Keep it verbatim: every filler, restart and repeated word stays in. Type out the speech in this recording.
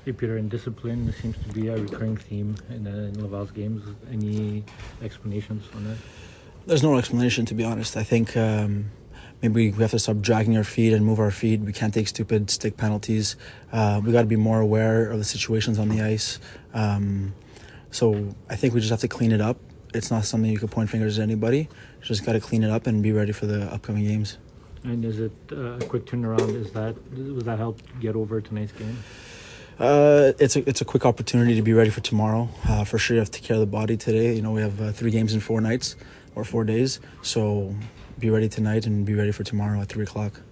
Hey Peter, indiscipline seems to be a recurring theme in, uh, in Laval's games. Any explanations on that? There's no explanation, to be honest. I think um, maybe we have to stop dragging our feet and move our feet. We can't take stupid stick penalties. Uh, we got to be more aware of the situations on the ice. Um, so I think we just have to clean it up. It's not something you can point fingers at anybody. You just got to clean it up and be ready for the upcoming games. And is it uh, a quick turnaround? Is that was that help get over tonight's game? Uh, it's a it's a quick opportunity to be ready for tomorrow. Uh, for sure, you have to take care of the body today. You know, we have uh, three games in four nights or four days, so be ready tonight and be ready for tomorrow at three o'clock.